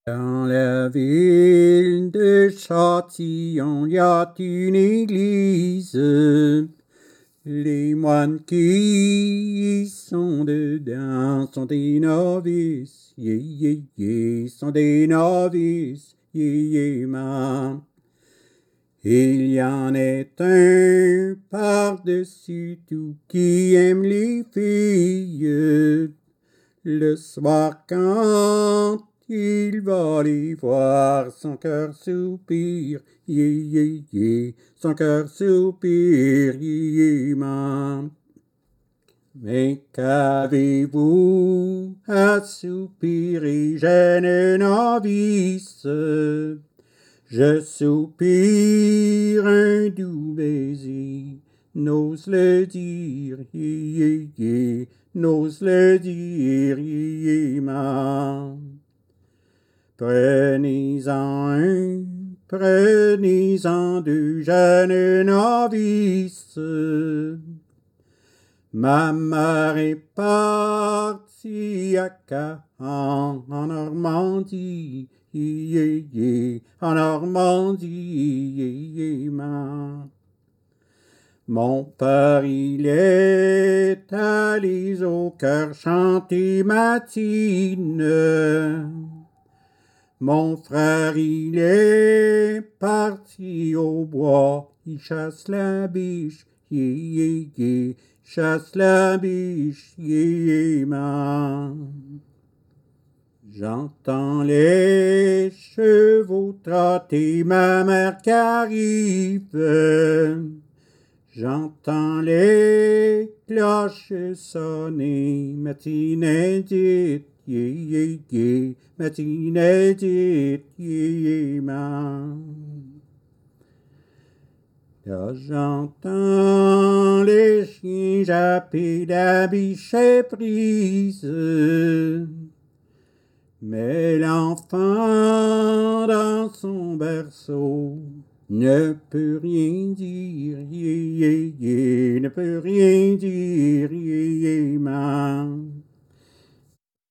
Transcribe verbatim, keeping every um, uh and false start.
Dans la ville de Châtillon, y a une église. Les moines qui y sont dedans sont des novices, yé yé yé, sont des novices, yé yé ma. Il y en est un par-dessus tout qui aime les filles. Le soir quand il va les voir, son cœur soupire, yé yé yé, son cœur soupire, yé yé ma. Mais qu'avez-vous à soupirer, jeune novice? Je soupire un doux baiser, n'ose le dire, yé yé yé, n'ose le dire, yé yé ma. Prenez-en un, prenez-en deux, jeunes novices. Ma mère est partie à Caen, en Normandie, yé yé, en Normandie, yé yé ma. Mon père, il est allé au cœur chanter matine. Mon frère, il est parti au bois, il chasse la biche, yé yé yé, chasse la biche, yé yé ma. J'entends les chevaux trotter, ma mère qui arrive. J'entends les cloches sonner, matinée dite, yé yé yé, matinée dite, yé yé ma. Là j'entends les chiens japper, la biche est prise. Mais l'enfant dans son berceau ne peut rien dire, yé yé yé, ne peut rien dire.